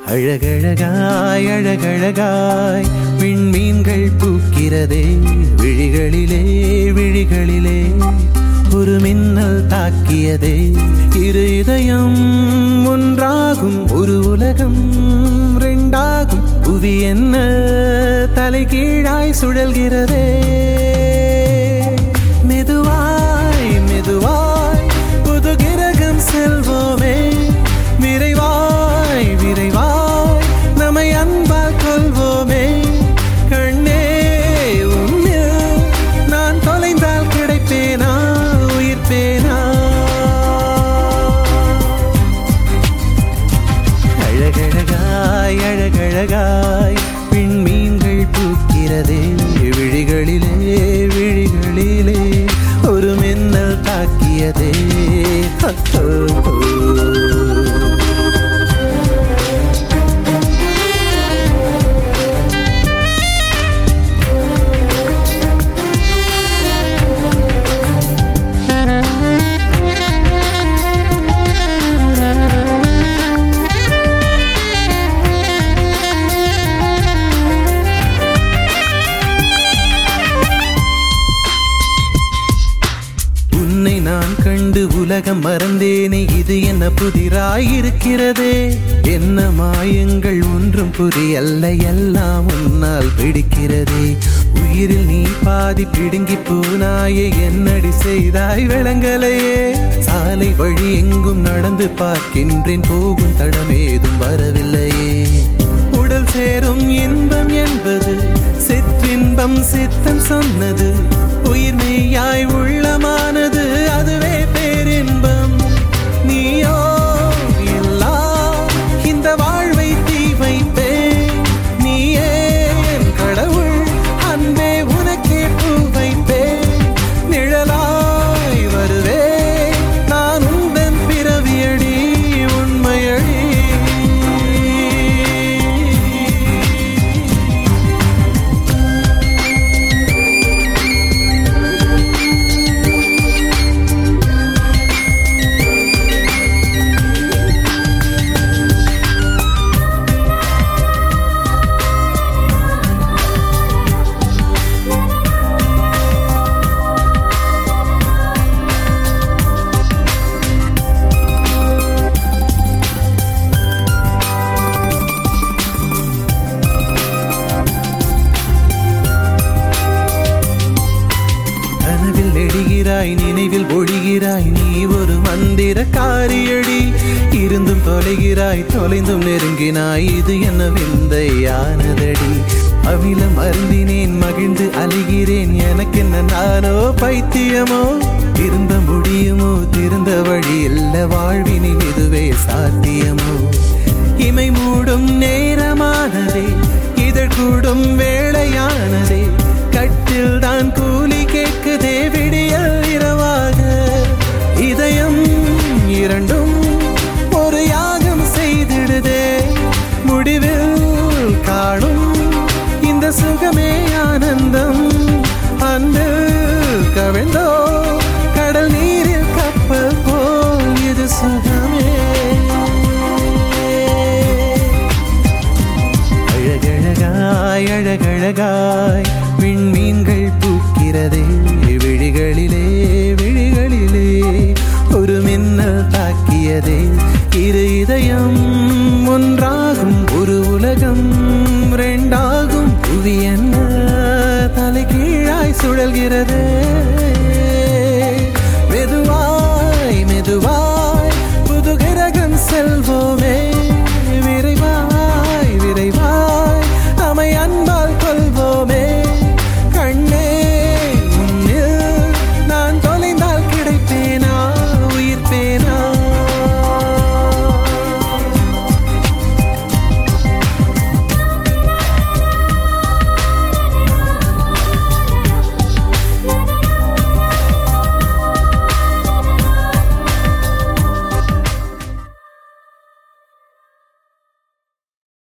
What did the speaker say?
அழகழகாய் அழகழகாய் விண்மீன்கள் பூக்கிறதே விழிகளிலே விழிகளிலே ஒரு மின்னல் தாக்கியதே இரு இதயம் ஒன்றாகும் ஒரு உலகம் ரெண்டாகும் புவி என்ன தலைகீழாய் சுழல்கிறதே மெதுவாய் மெதுவாய் புது கிரகம் செல்வோமே விரைவாய் விரைவாய் நம்மை அன்பால் கொள்வோமே கண்ணே உன்னில் நான் தொலைந்தால் கிடைப்பேனா உயிர்ப்பேனா அழகழகாய் அழகழகாய் விண்மீன்கள் பூக்கிறதே விழிகளிலே விழிகளிலே ஒரு மின்னல் தாக்கியதே நான் கண்டு உலகம் மறந்தேனே இது என்ன புதிராயிருக்கிறதே என்ன மாயங்கள் ஒன்றும் புரியல்ல எல்லாம் உன்னால் பிடிக்கிறதே உயிரில் நீ பாதி பிடுங்கி போனாயே என்னடி செய்தாய் விளங்கலையே சாலை வழி எங்கும் நடந்து பார்க்கின்றேன் போகும் தடமேதும் வரவில்லையே உடல் சேரும் இன்பம் என்பது சிற்றின்பம் சித்தம் சொன்னது உயிர் மெய்யாய் உள்ளமானது அதுவே பேரின்பம் நீயோ இல்லா இந்த வாழ்வை தீ வைப்பே நீயே என் கடவுள் அன்பே உனக்கே பூ வைப்பே நிழலாய் வருவே நான் உந்தன் பிறவியடி உண்மையடி நினைவில் ஒழிகிறாய் நீ ஒரு மந்திர காரியடி இருந்தும் தொலைகிறாய் தொலைந்தும் நெருங்கினாய் இது என்ன விந்தையானதடி அவில மருந்தினேன் மகிழ்ந்து அழுகிறேன் எனக்கு என்ன நானோ பைத்தியமோ திருந்த முடியுமோ திருந்த வழி இல்ல வாழ்வினில் இதுவே சாத்தியமோ இமை மூடும் நேரமானதே இதழ் கூடும் வேளையானதே கட்டில் தான் கூலி கேட்குதே விடியல் இரவாக இதயம் இரண்டும் ஒரு யாகம் செய்திடுதே முடிவில் காணும் இந்த சுகமே ஆனந்தம் அன்பில் கவிழ்ந்தோ கடல் நீரில் கப்பல் போல் இது சுகமே அழகழகாய் அழகழகாய் விண்மீன்கள் பூக்கிறதே விழிகளிலே விழிகளிலே ஒரு மின்னல் தாக்கியதே இரு இதயம் ஒன்றாகும் ஒரு உலகம் ரெண்டாகும் புவி என்ன தலைகீழாய் சுழல்கிறதே